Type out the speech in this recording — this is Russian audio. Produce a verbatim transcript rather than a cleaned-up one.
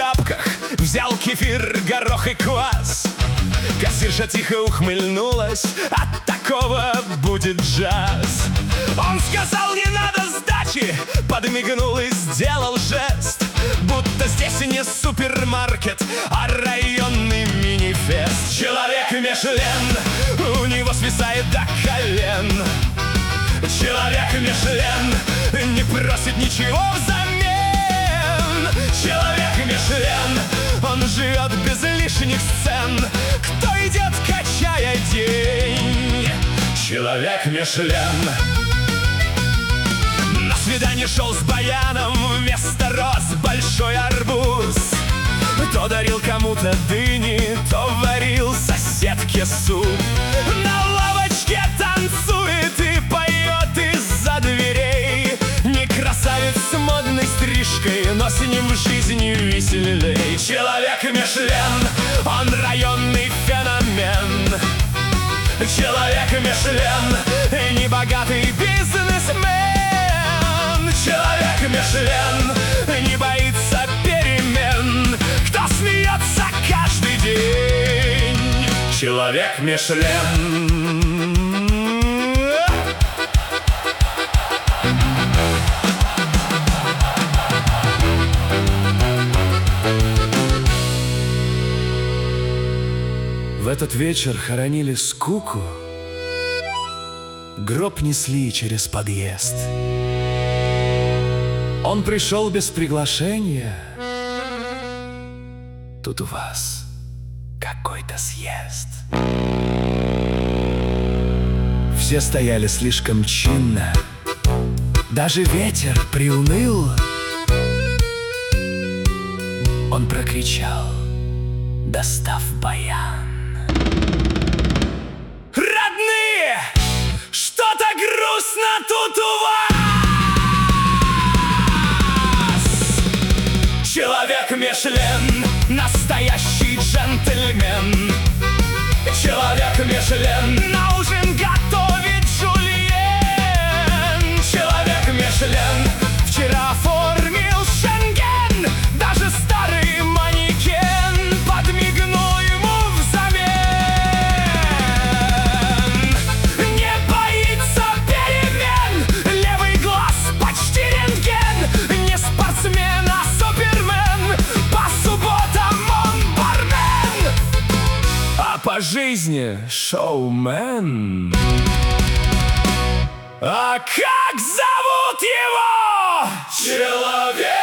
тапках взял кефир, горох и квас. Кассирша тихо ухмыльнулась: от такого будет джаз. Он сказал: не надо сдачи, подмигнул и сделал жест, будто здесь не супермаркет, а районный мини-фест. Человек Мишлен, у него свисает до колен. Человек Мишлен не просит ничего взамен. Человек Мишлен, он живет без лишних сцен. Кто идет, качая день? Человек Мишлен. На свидание шел с баяном, вместо роз большой арбуз. То дарил кому-то дыни, то варил соседке суп. На лавочке танцует и поет из-за дверей. Не красавец с модной стрижкой, но с ним в жизни веселей. Человек Мишлен, он районный феномен. Человек Мишлен, небогатый бизнесмен. Человек Мишлен не боится перемен. Кто смеется каждый день? Человек Мишлен. В этот вечер хоронили скуку, гроб несли через подъезд. Он пришел без приглашения. Тут у вас какой-то съезд. Все стояли слишком чинно, даже ветер приуныл. Он прокричал, достав баян: родные, что-то грустно тут у вас. Человек Мишлен, настоящий джентльмен. Человек Мишлен, на ужин готовит жульен. Человек Мишлен, вчера оформил Шенген. Даже старый манекен подмигнул ему взамен. Не боится перемен, левый глаз почти рентген. Не спортсмен, а супермен, по субботам он бармен, а по жизни шоумен. А как зовут его? Человек